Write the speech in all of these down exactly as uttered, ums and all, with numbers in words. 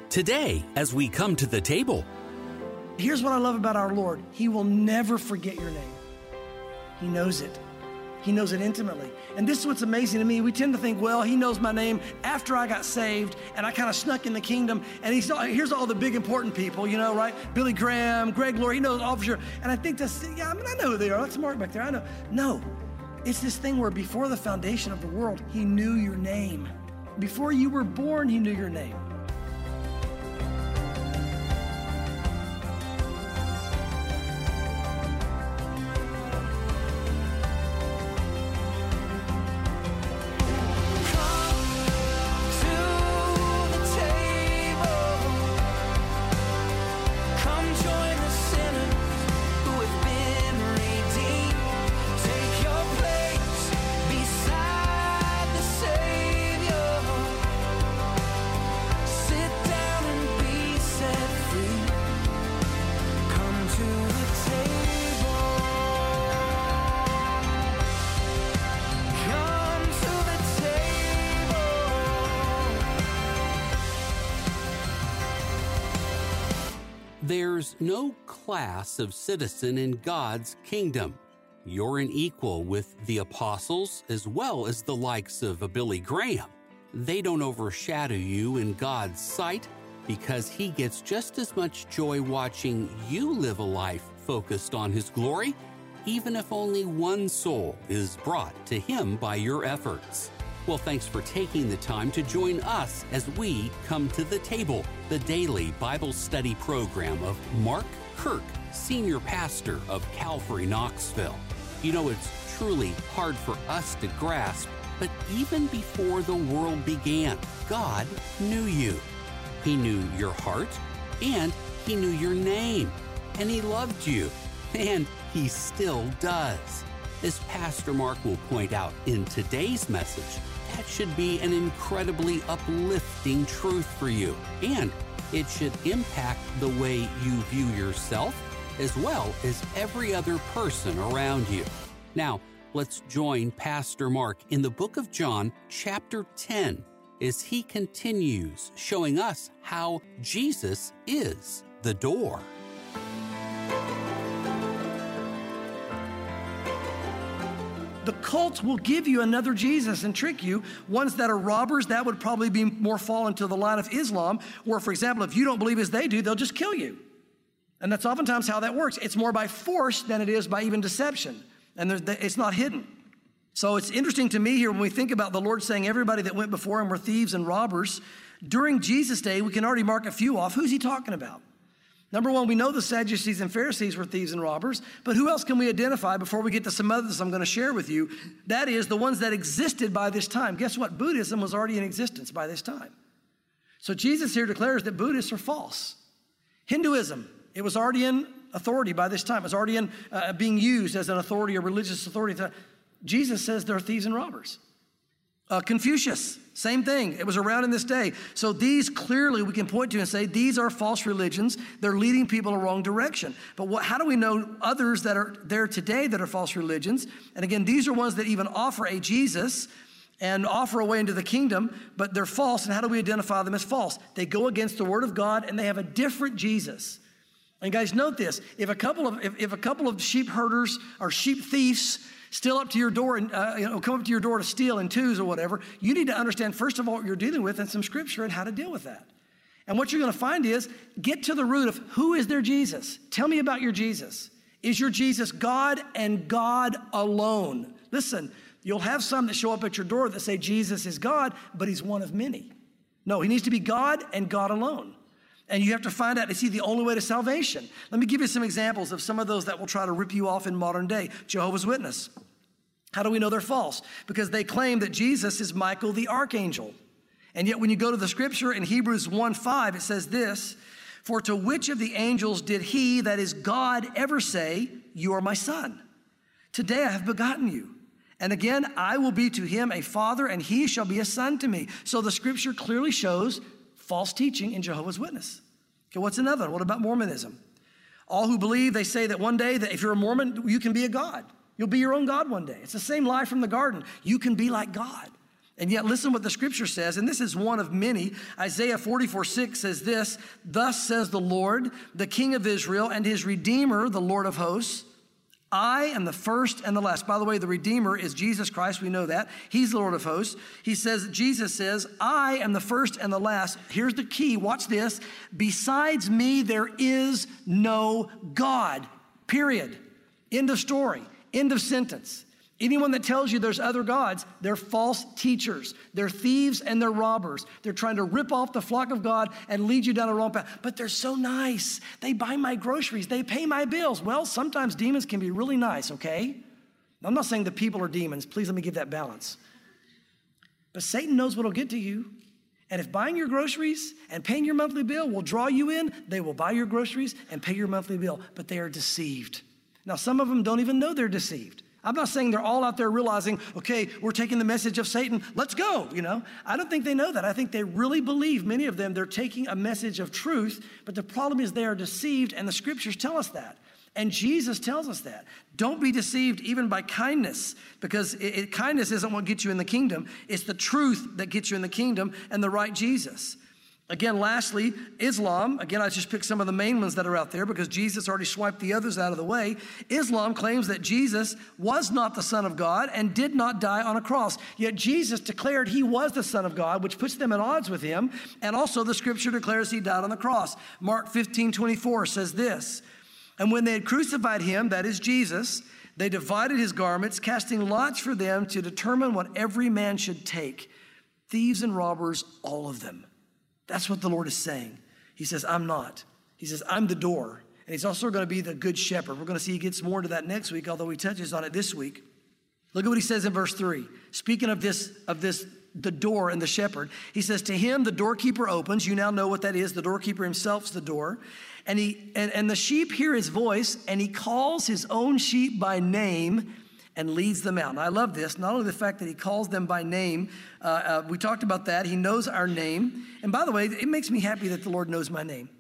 Today, as we come to the table, here's what I love about our Lord. He will never forget your name. He knows it. He knows it intimately. And this is what's amazing to me. We tend to think, well, he knows my name after I got saved and I kind of snuck in the kingdom. And he's here's all the big important people, you know, right? Billy Graham, Greg Laurie, he knows all for sure. And I think that's, yeah, I mean, I know who they are. That's Mark back there. I know. No, it's this thing where before the foundation of the world, he knew your name. Before you were born, he knew your name. There's no class of citizen in God's kingdom. You're an equal with the apostles as well as the likes of a Billy Graham. They don't overshadow you in God's sight because he gets just as much joy watching you live a life focused on his glory, even if only one soul is brought to him by your efforts. Well, thanks for taking the time to join us as we come to the table, the daily Bible study program of Mark Kirk, Senior Pastor of Calvary Knoxville. You know, it's truly hard for us to grasp, but even before the world began, God knew you. He knew your heart, and he knew your name, and he loved you, and he still does. As Pastor Mark will point out in today's message, that should be an incredibly uplifting truth for you, and it should impact the way you view yourself as well as every other person around you. Now, let's join Pastor Mark in the book of John, chapter ten, as he continues showing us how Jesus is the door. The cult will give you another Jesus and trick you. Ones that are robbers, that would probably be more fall into the line of Islam, where, for example, if you don't believe as they do, they'll just kill you. And that's oftentimes how that works. It's more by force than it is by even deception. And it's not hidden. So it's interesting to me here when we think about the Lord saying everybody that went before him were thieves and robbers. During Jesus' day, we can already mark a few off. Who's he talking about? Number one, we know the Sadducees and Pharisees were thieves and robbers, but who else can we identify before we get to some others I'm going to share with you? That is the ones that existed by this time. Guess what? Buddhism was already in existence by this time. So Jesus here declares that Buddhists are false. Hinduism, it was already in authority by this time. It was already in uh, being used as an authority, a religious authority. Jesus says they're thieves and robbers. Uh, Confucius, same thing. It was around in this day. So these clearly we can point to and say these are false religions. They're leading people in the wrong direction. But what, how do we know others that are there today that are false religions? And again, these are ones that even offer a Jesus and offer a way into the kingdom, but they're false. And how do we identify them as false? They go against the word of God and they have a different Jesus. And guys, note this. If a couple of, if, if a couple of sheep herders or sheep thieves steal up to your door and uh, you know, come up to your door to steal in twos or whatever, you need to understand, first of all, what you're dealing with and some scripture and how to deal with that. And what you're going to find is, get to the root of who is their Jesus. Tell me about your Jesus. Is your Jesus God and God alone? Listen, you'll have some that show up at your door that say Jesus is God, but he's one of many. No, he needs to be God and God alone. And you have to find out, is he the only way to salvation? Let me give you some examples of some of those that will try to rip you off in modern day. Jehovah's Witness. How do we know they're false? Because they claim that Jesus is Michael the archangel. And yet when you go to the scripture in Hebrews one five, it says this, for to which of the angels did he, that is God, ever say, you are my son? Today I have begotten you. And again, I will be to him a father, and he shall be a son to me. So the scripture clearly shows false teaching in Jehovah's Witness. Okay, what's another? What about Mormonism? All who believe, they say that one day that if you're a Mormon, you can be a God. You'll be your own God one day. It's the same lie from the garden. You can be like God. And yet listen what the scripture says, and this is one of many. Isaiah forty-four six says this, thus says the Lord, the King of Israel and his Redeemer, the Lord of hosts, I am the first and the last. By the way, the Redeemer is Jesus Christ. We know that. He's the Lord of hosts. He says, Jesus says, I am the first and the last. Here's the key. Watch this. Besides me, there is no God. Period. End of story. End of sentence. Anyone that tells you there's other gods, they're false teachers. They're thieves and they're robbers. They're trying to rip off the flock of God and lead you down a wrong path. But they're so nice. They buy my groceries. They pay my bills. Well, sometimes demons can be really nice, okay? I'm not saying the people are demons. Please let me give that balance. But Satan knows what'll get to you. And if buying your groceries and paying your monthly bill will draw you in, they will buy your groceries and pay your monthly bill. But they are deceived. Now, some of them don't even know they're deceived. I'm not saying they're all out there realizing, okay, we're taking the message of Satan, let's go, you know. I don't think they know that. I think they really believe, many of them, they're taking a message of truth, but the problem is they are deceived, and the scriptures tell us that. And Jesus tells us that. Don't be deceived even by kindness, because it, it, kindness isn't what gets you in the kingdom. It's the truth that gets you in the kingdom and the right Jesus. Again, lastly, Islam. Again, I just picked some of the main ones that are out there because Jesus already swiped the others out of the way. Islam claims that Jesus was not the Son of God and did not die on a cross. Yet Jesus declared he was the Son of God, which puts them at odds with him. And also the scripture declares he died on the cross. Mark fifteen twenty-four says this, and when they had crucified him, that is Jesus, they divided his garments, casting lots for them to determine what every man should take. Thieves and robbers, all of them. That's what the Lord is saying. He says, I'm not. He says, I'm the door. And he's also going to be the good shepherd. We're going to see he gets more into that next week, although he touches on it this week. Look at what he says in verse three. Speaking of this, of this, the door and the shepherd, he says, to him the doorkeeper opens. You now know what that is. The doorkeeper himself is the door. And, he, and, and the sheep hear his voice, and he calls his own sheep by name and leads them out. And I love this, not only the fact that he calls them by name, uh, uh, we talked about that. He knows our name. And by the way, it makes me happy that the Lord knows my name.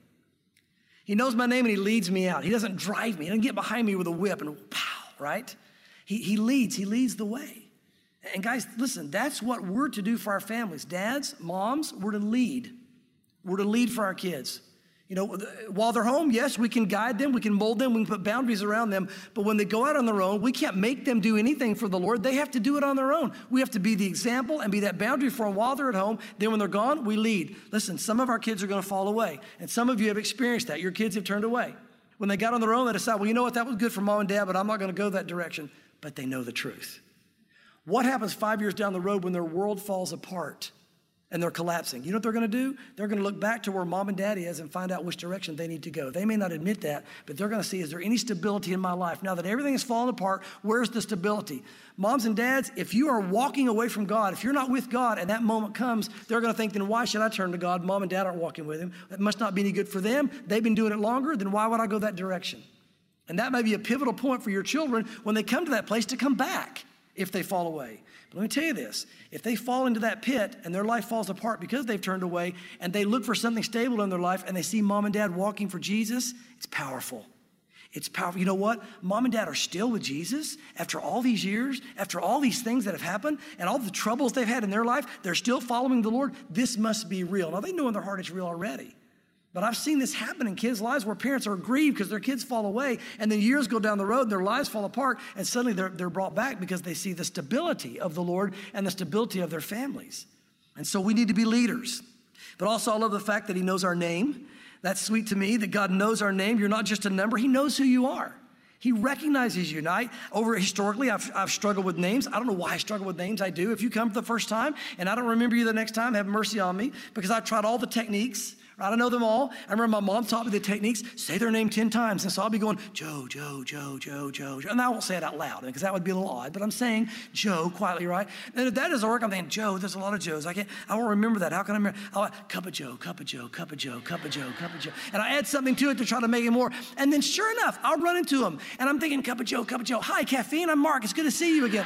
He knows my name and he leads me out. He doesn't drive me. He doesn't get behind me with a whip and pow, right? He, he leads. He leads the way. And guys, listen, that's what we're to do for our families. Dads, moms, we're to lead. We're to lead for our kids. You know, while they're home, yes, we can guide them, we can mold them, we can put boundaries around them. But when they go out on their own, we can't make them do anything for the Lord. They have to do it on their own. We have to be the example and be that boundary for them while they're at home. Then when they're gone, we lead. Listen, some of our kids are going to fall away. And some of you have experienced that. Your kids have turned away. When they got on their own, they decide, well, you know what, that was good for mom and dad, but I'm not going to go that direction. But they know the truth. What happens five years down the road when their world falls apart and they're collapsing? You know what they're going to do? They're going to look back to where mom and daddy is and find out which direction they need to go. They may not admit that, but they're going to see, is there any stability in my life? Now that everything is falling apart, where's the stability? Moms and dads, if you are walking away from God, if you're not with God and that moment comes, they're going to think, then why should I turn to God? Mom and dad aren't walking with him. That must not be any good for them. They've been doing it longer. Then why would I go that direction? And that may be a pivotal point for your children when they come to that place to come back if they fall away. But let me tell you this, if they fall into that pit and their life falls apart because they've turned away and they look for something stable in their life and they see mom and dad walking for Jesus, it's powerful. It's powerful. You know what? Mom and dad are still with Jesus after all these years, after all these things that have happened and all the troubles they've had in their life, they're still following the Lord. This must be real. Now, they know in their heart it's real already. But I've seen this happen in kids' lives where parents are grieved because their kids fall away, and then years go down the road and their lives fall apart, and suddenly they're, they're brought back because they see the stability of the Lord and the stability of their families. And so we need to be leaders. But also I love the fact that he knows our name. That's sweet to me, that God knows our name. You're not just a number. He knows who you are. He recognizes you. Now, I, over historically, I've, I've struggled with names. I don't know why I struggle with names. I do. If you come for the first time and I don't remember you the next time, have mercy on me, because I've tried all the techniques. I don't know them all. I remember my mom taught me the techniques. Say their name ten times. And so I'll be going, Joe, Joe, Joe, Joe, Joe, Joe. And I won't say it out loud because that would be a little odd. But I'm saying Joe quietly, right? And if that doesn't work, I'm thinking, Joe, there's a lot of Joes. I can't, I won't remember that. How can I remember? I'll, cup of Joe, cup of Joe, cup of Joe, cup of Joe, cup of Joe. And I add something to it to try to make it more. And then sure enough, I'll run into them. And I'm thinking, cup of Joe, cup of Joe. Hi, Caffeine. I'm Mark. It's good to see you again.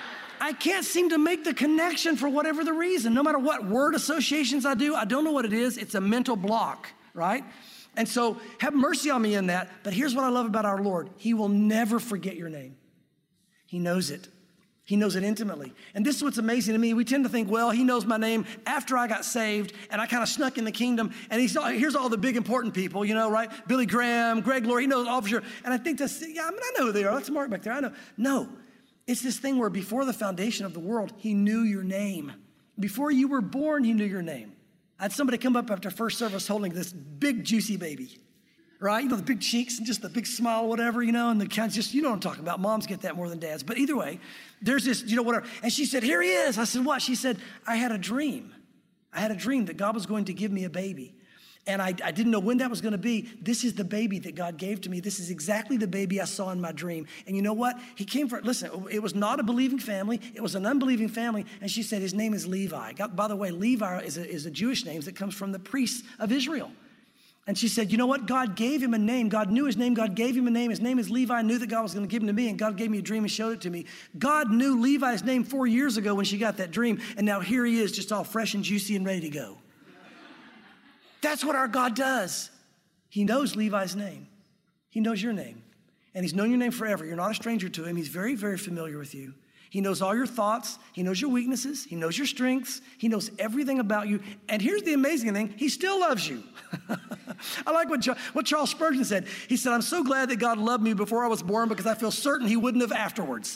I can't seem to make the connection for whatever the reason. No matter what word associations I do, I don't know what it is. It's a mental block. Right? And so have mercy on me in that. But here's what I love about our Lord. He will never forget your name. He knows it. He knows it intimately. And this is what's amazing to me. We tend to think, well, he knows my name after I got saved and I kind of snuck in the kingdom. And he's here's all the big important people, you know, right? Billy Graham, Greg Laurie, he knows all for sure. And I think that's, yeah, I mean, I know who they are. That's Mark back there. I know. No, it's this thing where before the foundation of the world, he knew your name. Before you were born, he knew your name. I had somebody come up after first service holding this big, juicy baby. Right? You know, the big cheeks and just the big smile, whatever, you know, and the kind of just, you know what I'm talking about. Moms get that more than dads. But either way, there's this, you know, whatever. And she said, here he is. I said, what? She said, I had a dream. I had a dream that God was going to give me a baby. And I, I didn't know when that was going to be. This is the baby that God gave to me. This is exactly the baby I saw in my dream. And you know what? He came for, listen, it was not a believing family. It was an unbelieving family. And she said, his name is Levi. God, by the way, Levi is a, is a Jewish name that comes from the priests of Israel. And she said, you know what? God gave him a name. God knew his name. God gave him a name. His name is Levi. I knew that God was going to give him to me, and God gave me a dream and showed it to me. God knew Levi's name four years ago when she got that dream, and now here he is just all fresh and juicy and ready to go. That's what our God does. He knows Levi's name. He knows your name, and he's known your name forever. You're not a stranger to him. He's very, very familiar with you. He knows all your thoughts. He knows your weaknesses. He knows your strengths. He knows everything about you. And here's the amazing thing. He still loves you. I like what, what Charles Spurgeon said. He said, I'm so glad that God loved me before I was born because I feel certain he wouldn't have afterwards.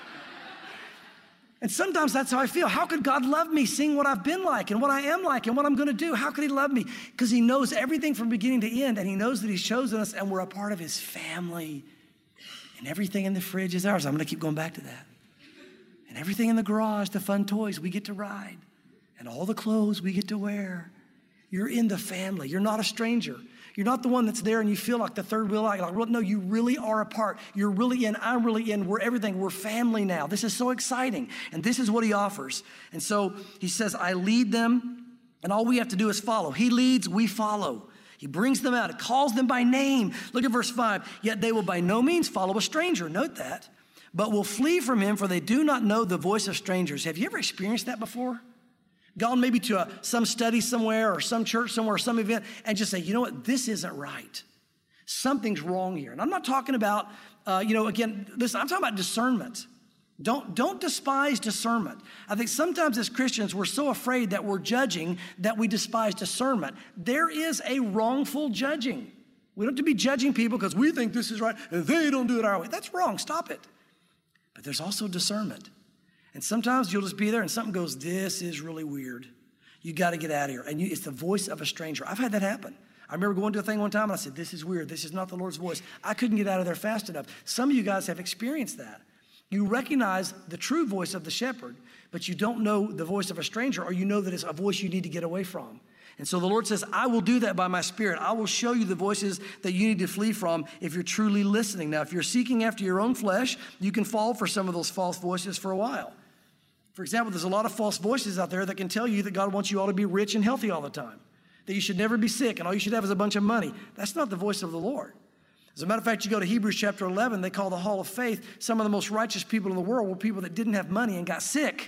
And sometimes that's how I feel. How could God love me seeing what I've been like and what I am like and what I'm going to do? How could he love me? Because he knows everything from beginning to end, and he knows that he's chosen us and we're a part of his family. And everything in the fridge is ours. I'm going to keep going back to that. And everything in the garage, the fun toys we get to ride, and all the clothes we get to wear. You're in the family. You're not a stranger. You're not the one that's there and you feel like the third wheel. Like, like, no, you really are a part. You're really in. I'm really in. We're everything. We're family now. This is so exciting. And this is what he offers. And so he says, I lead them, and all we have to do is follow. He leads, we follow. He brings them out. He calls them by name. Look at verse five. Yet they will by no means follow a stranger. Note that. But will flee from him, for they do not know the voice of strangers. Have you ever experienced that before? Gone maybe to a, some study somewhere or some church somewhere or some event and just say, you know what, this isn't right. Something's wrong here. And I'm not talking about, uh, you know, again, listen, I'm talking about discernment. Don't, don't despise discernment. I think sometimes as Christians, we're so afraid that we're judging that we despise discernment. There is a wrongful judging. We don't have to be judging people because we think this is right and they don't do it our way. That's wrong. Stop it. But there's also discernment. And sometimes you'll just be there and something goes, this is really weird. You got to get out of here. And you, it's the voice of a stranger. I've had that happen. I remember going to a thing one time and I said, this is weird. This is not the Lord's voice. I couldn't get out of there fast enough. Some of you guys have experienced that. You recognize the true voice of the shepherd, but you don't know the voice of a stranger, or you know that it's a voice you need to get away from. And so the Lord says, I will do that by my Spirit. I will show you the voices that you need to flee from if you're truly listening. Now, if you're seeking after your own flesh, you can fall for some of those false voices for a while. For example, there's a lot of false voices out there that can tell you that God wants you all to be rich and healthy all the time, that you should never be sick and all you should have is a bunch of money. That's not the voice of the Lord. As a matter of fact, you go to Hebrews chapter eleven, they call the hall of faith, some of the most righteous people in the world were people that didn't have money and got sick.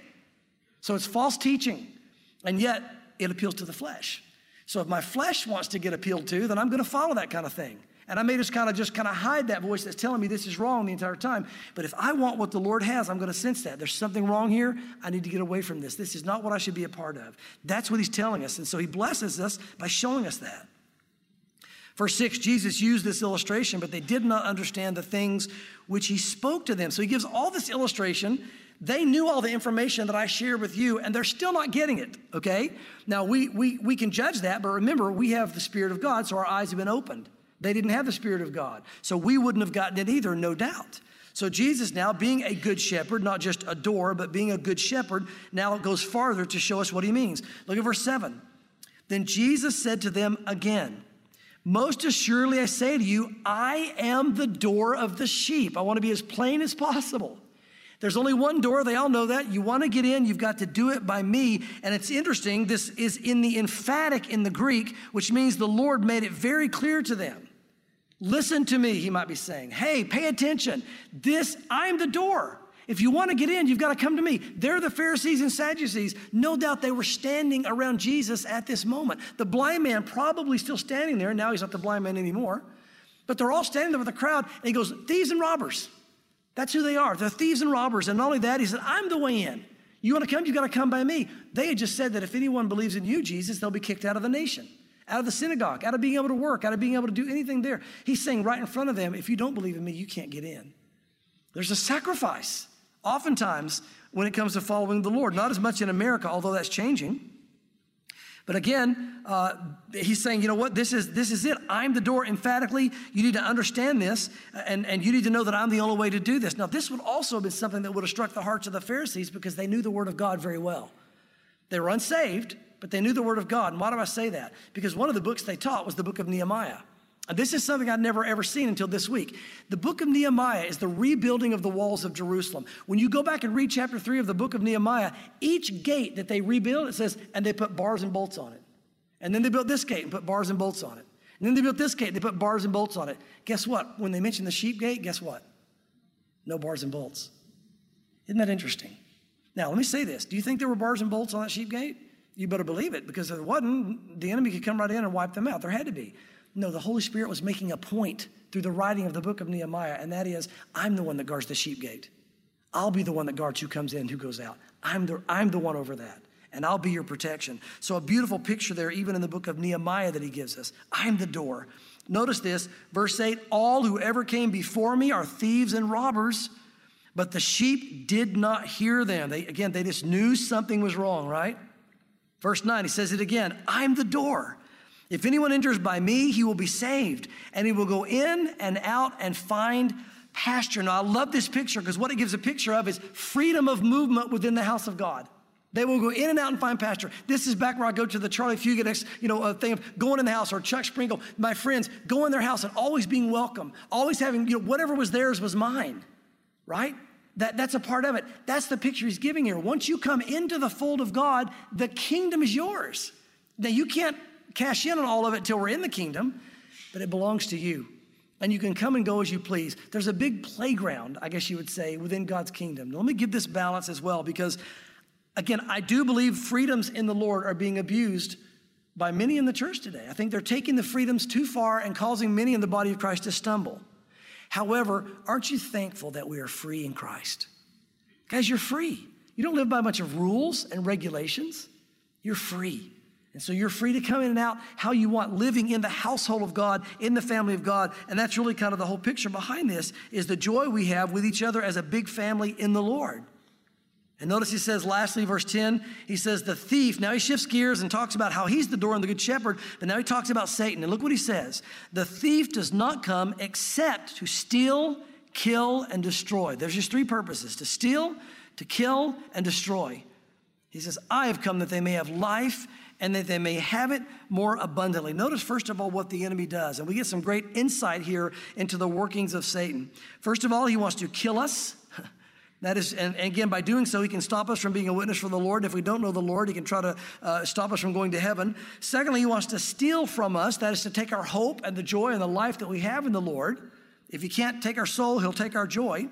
So it's false teaching, and yet it appeals to the flesh. So if my flesh wants to get appealed to, then I'm going to follow that kind of thing. And I may just kind of just kind of hide that voice that's telling me this is wrong the entire time. But if I want what the Lord has, I'm going to sense that. There's something wrong here. I need to get away from this. This is not what I should be a part of. That's what he's telling us. And so he blesses us by showing us that. Verse six, Jesus used this illustration, but they did not understand the things which he spoke to them. So he gives all this illustration. They knew all the information that I shared with you, and they're still not getting it, okay? Now, we, we, we can judge that, but remember, we have the Spirit of God, so our eyes have been opened. They didn't have the Spirit of God, so we wouldn't have gotten it either, no doubt. So Jesus now, being a good shepherd, not just a door, but being a good shepherd, now goes farther to show us what he means. Look at verse seven. Then Jesus said to them again, most assuredly I say to you, I am the door of the sheep. I want to be as plain as possible. There's only one door. They all know that. You want to get in, you've got to do it by me. And it's interesting. This is in the emphatic in the Greek, which means the Lord made it very clear to them. Listen to me, he might be saying. Hey, pay attention. This, I'm the door. If you want to get in, you've got to come to me. They're the Pharisees and Sadducees. No doubt they were standing around Jesus at this moment. The blind man probably still standing there. Now he's not the blind man anymore. But they're all standing there with the crowd. And he goes, thieves and robbers. That's who they are. They're thieves and robbers. And not only that, he said, I'm the way in. You want to come? You got to come by me. They had just said that if anyone believes in you, Jesus, they'll be kicked out of the nation, out of the synagogue, out of being able to work, out of being able to do anything there. He's saying right in front of them, if you don't believe in me, you can't get in. There's a sacrifice, oftentimes, when it comes to following the Lord. Not as much in America, although that's changing. But again, uh, he's saying, you know what, this is this is it. I'm the door emphatically. You need to understand this, and, and you need to know that I'm the only way to do this. Now, this would also have been something that would have struck the hearts of the Pharisees because they knew the word of God very well. They were unsaved, but they knew the word of God. And why do I say that? Because one of the books they taught was the book of Nehemiah. And this is something I'd never, ever seen until this week. The book of Nehemiah is the rebuilding of the walls of Jerusalem. When you go back and read chapter three of the book of Nehemiah, each gate that they rebuild, it says, and they put bars and bolts on it. And then they built this gate and put bars and bolts on it. And then they built this gate and they put bars and bolts on it. Guess what? When they mention the sheep gate, guess what? No bars and bolts. Isn't that interesting? Now, let me say this. Do you think there were bars and bolts on that sheep gate? You better believe it, because if there wasn't, the enemy could come right in and wipe them out. There had to be. No, the Holy Spirit was making a point through the writing of the book of Nehemiah, and that is, I'm the one that guards the sheep gate. I'll be the one that guards who comes in, who goes out. I'm the, I'm the one over that, and I'll be your protection. So a beautiful picture there, even in the book of Nehemiah that he gives us. I'm the door. Notice this, verse eight, all who ever came before me are thieves and robbers, but the sheep did not hear them. They, again, they just knew something was wrong, right? Verse nine, he says it again, I'm the door. If anyone enters by me, he will be saved, and he will go in and out and find pasture. Now, I love this picture because what it gives a picture of is freedom of movement within the house of God. They will go in and out and find pasture. This is back where I go to the Charlie Fugit, you know, uh, thing of going in the house, or Chuck Sprinkle. My friends go in their house and always being welcome, always having, you know, whatever was theirs was mine, right? That, that's a part of it. That's the picture he's giving here. Once you come into the fold of God, the kingdom is yours. Now, you can't cash in on all of it till we're in the kingdom, but it belongs to you. And you can come and go as you please. There's a big playground, I guess you would say, within God's kingdom. Now, let me give this balance as well, because, again, I do believe freedoms in the Lord are being abused by many in the church today. I think they're taking the freedoms too far and causing many in the body of Christ to stumble. However, aren't you thankful that we are free in Christ? Guys, you're free. You don't live by a bunch of rules and regulations. You're free. And so you're free to come in and out how you want, living in the household of God, in the family of God. And that's really kind of the whole picture behind this, is the joy we have with each other as a big family in the Lord. And notice he says, lastly, verse ten, he says, the thief, now he shifts gears and talks about how he's the door and the good shepherd, but now he talks about Satan. And look what he says. The thief does not come except to steal, kill, and destroy. There's just three purposes: to steal, to kill, and destroy. He says, I have come that they may have life and that they may have it more abundantly. Notice, first of all, what the enemy does. And we get some great insight here into the workings of Satan. First of all, he wants to kill us. That is, and, and again, by doing so, he can stop us from being a witness for the Lord. If we don't know the Lord, he can try to uh, stop us from going to heaven. Secondly, he wants to steal from us. That is to take our hope and the joy and the life that we have in the Lord. If he can't take our soul, he'll take our joy.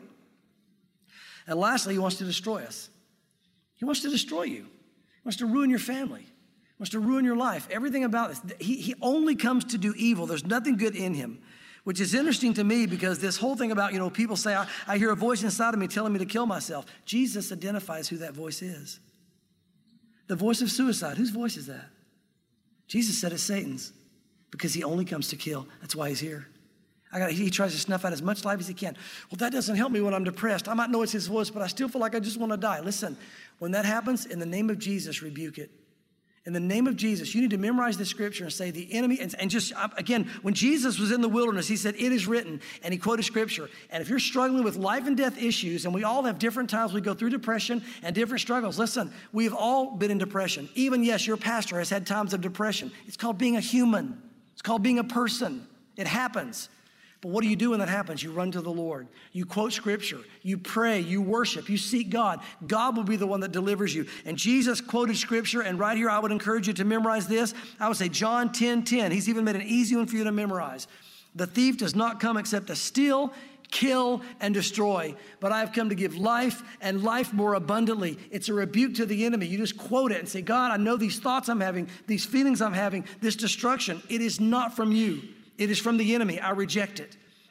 And lastly, he wants to destroy us. He wants to destroy you. He wants to ruin your family. He wants to ruin your life. Everything about this. He, he only comes to do evil. There's nothing good in him. Which is interesting to me, because this whole thing about, you know, people say, I, I hear a voice inside of me telling me to kill myself. Jesus identifies who that voice is. The voice of suicide. Whose voice is that? Jesus said it's Satan's, because he only comes to kill. That's why he's here. I got. He tries to snuff out as much life as he can. Well, that doesn't help me when I'm depressed. I might know it's his voice, but I still feel like I just want to die. Listen, when that happens, in the name of Jesus, rebuke it. In the name of Jesus, you need to memorize the scripture and say the enemy, and, and just, again, when Jesus was in the wilderness, he said, it is written, and he quoted scripture. And if you're struggling with life and death issues, and we all have different times we go through depression and different struggles. Listen, we've all been in depression. Even, yes, your pastor has had times of depression. It's called being a human. It's called being a person. It happens. But what do you do when that happens? You run to the Lord. You quote scripture. You pray. You worship. You seek God. God will be the one that delivers you. And Jesus quoted scripture. And right here, I would encourage you to memorize this. I would say John ten ten. He's even made an easy one for you to memorize. The thief does not come except to steal, kill, and destroy. But I have come to give life, and life more abundantly. It's a rebuke to the enemy. You just quote it and say, God, I know these thoughts I'm having, these feelings I'm having, this destruction. It is not from you. It is from the enemy. I reject it.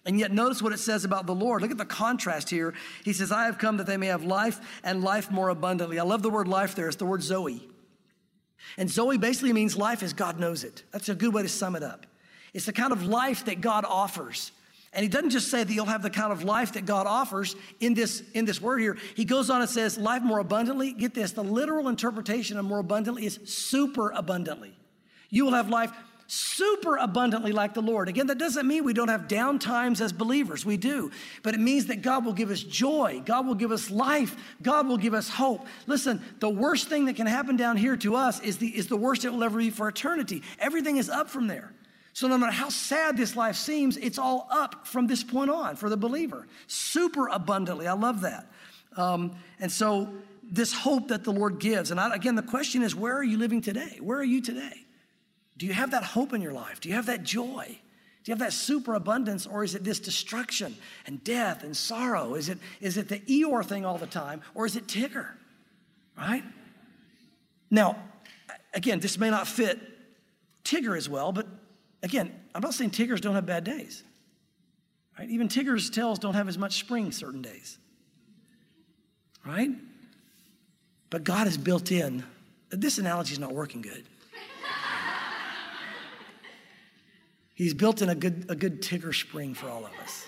And yet notice what it says about the Lord. Look at the contrast here. He says, I have come that they may have life and life more abundantly. I love the word life there. It's the word Zoe. And Zoe basically means life as God knows it. That's a good way to sum it up. It's the kind of life that God offers. And he doesn't just say that you'll have the kind of life that God offers in this, in this word here. He goes on and says, life more abundantly. Get this, the literal interpretation of more abundantly is super abundantly. You will have life super abundantly like the Lord. Again, that doesn't mean we don't have down times as believers. We do. But it means that God will give us joy. God will give us life. God will give us hope. Listen, the worst thing that can happen down here to us is the, is the worst it will ever be for eternity. Everything is up from there. So no matter how sad this life seems, it's all up from this point on for the believer. Super abundantly. I love that. Um, and so this hope that the Lord gives. And I, again, the question is, where are you living today? Where are you today? Do you have that hope in your life? Do you have that joy? Do you have that superabundance, or is it this destruction and death and sorrow? Is it, is it the Eeyore thing all the time, or is it Tigger, right? Now, again, this may not fit Tigger as well, but again, I'm not saying Tiggers don't have bad days, right? Even Tigger's tails don't have as much spring certain days, right? But God has built in, this analogy is not working good. He's built in a good, a good Tigger spring for all of us.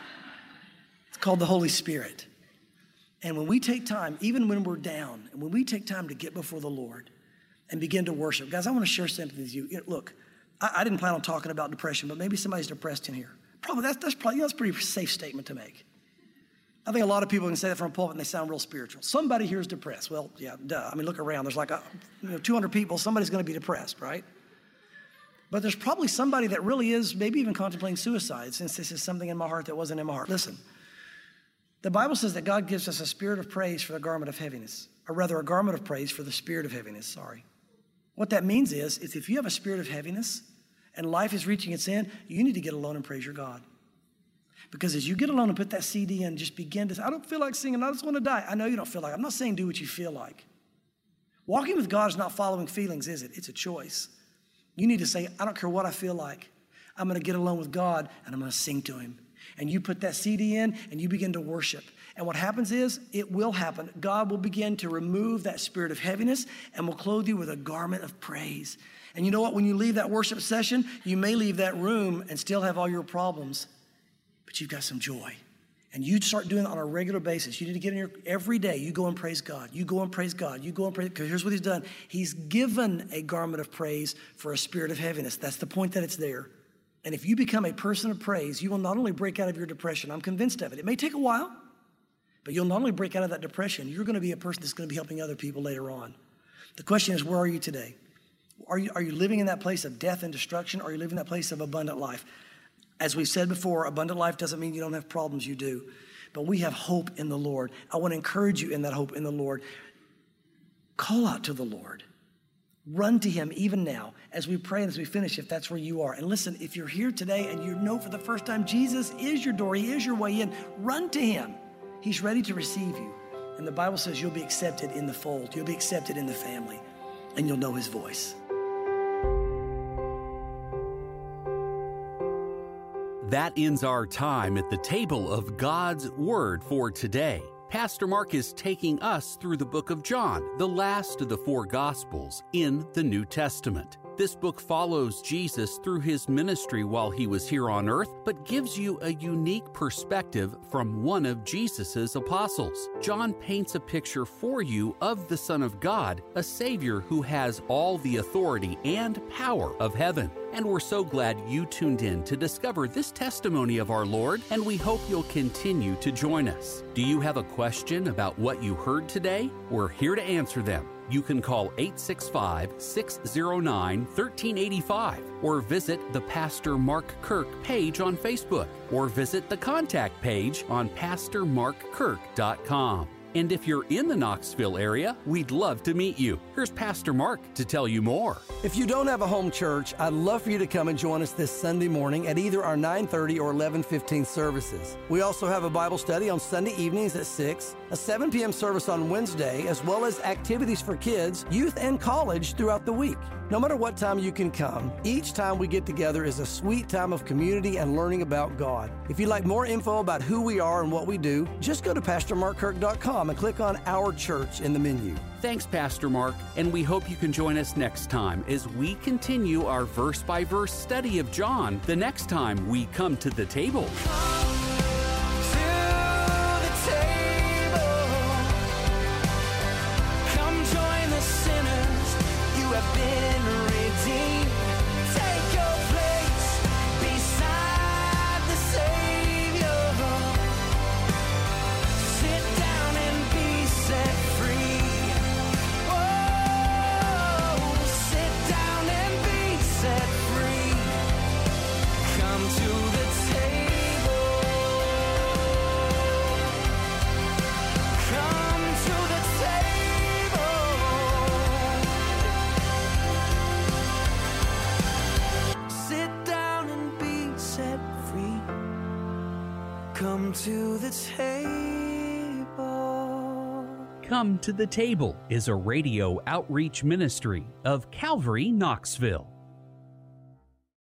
It's called the Holy Spirit. And when we take time, even when we're down, and when we take time to get before the Lord and begin to worship, guys, I want to share something with you. Look, I, I didn't plan on talking about depression, but maybe somebody's depressed in here. Probably that's that's probably you know, that's a pretty safe statement to make. I think a lot of people can say that from a pulpit and they sound real spiritual. Somebody here is depressed. Well, yeah, duh. I mean, look around. There's like a, you know, two hundred people. Somebody's going to be depressed, right? But there's probably somebody that really is maybe even contemplating suicide, since this is something in my heart that wasn't in my heart. Listen, the Bible says that God gives us a spirit of praise for the garment of heaviness, or rather a garment of praise for the spirit of heaviness, sorry. What that means is, is if you have a spirit of heaviness and life is reaching its end, you need to get alone and praise your God. Because as you get alone and put that C D in, just begin to, I don't feel like singing, I just want to die. I know you don't feel like, I'm not saying do what you feel like. Walking with God is not following feelings, is it? It's a choice. You need to say, I don't care what I feel like. I'm going to get alone with God and I'm going to sing to him. And you put that C D in and you begin to worship. And what happens is, it will happen. God will begin to remove that spirit of heaviness and will clothe you with a garment of praise. And you know what? When you leave that worship session, you may leave that room and still have all your problems, but you've got some joy. And you start doing it on a regular basis. You need to get in here every day. You go and praise God. You go and praise God. You go and praise, because here's what he's done. He's given a garment of praise for a spirit of heaviness. That's the point, that it's there. And if you become a person of praise, you will not only break out of your depression. I'm convinced of it. It may take a while, but you'll not only break out of that depression, you're going to be a person that's going to be helping other people later on. The question is, where are you today? Are you, are you living in that place of death and destruction, or are you living in that place of abundant life? As we've said before, abundant life doesn't mean you don't have problems, you do. But we have hope in the Lord. I want to encourage you in that hope in the Lord. Call out to the Lord. Run to him even now as we pray and as we finish, if that's where you are. And listen, if you're here today and you know for the first time Jesus is your door, he is your way in, run to him. He's ready to receive you. And the Bible says you'll be accepted in the fold. You'll be accepted in the family, and you'll know his voice. That ends our time at the table of God's Word for today. Pastor Mark is taking us through the book of John, the last of the four Gospels in the New Testament. This book follows Jesus through his ministry while he was here on earth, but gives you a unique perspective from one of Jesus's apostles. John paints a picture for you of the Son of God, a Savior who has all the authority and power of heaven. And we're so glad you tuned in to discover this testimony of our Lord, and we hope you'll continue to join us. Do you have a question about what you heard today? We're here to answer them. You can call eight six five, six zero nine, one three eight five or visit the Pastor Mark Kirk page on Facebook, or visit the contact page on pastor mark kirk dot com. And if you're in the Knoxville area, we'd love to meet you. Here's Pastor Mark to tell you more. If you don't have a home church, I'd love for you to come and join us this Sunday morning at either our nine thirty or eleven fifteen services. We also have a Bible study on Sunday evenings at six, a seven p.m. service on Wednesday, as well as activities for kids, youth, and college throughout the week. No matter what time you can come, each time we get together is a sweet time of community and learning about God. If you'd like more info about who we are and what we do, just go to pastor mark kirk dot com and click on Our Church in the menu. Thanks, Pastor Mark, and we hope you can join us next time as we continue our verse-by-verse study of John the next time we come to the table. Come to the table. Come to the Table is a radio outreach ministry of Calvary Knoxville.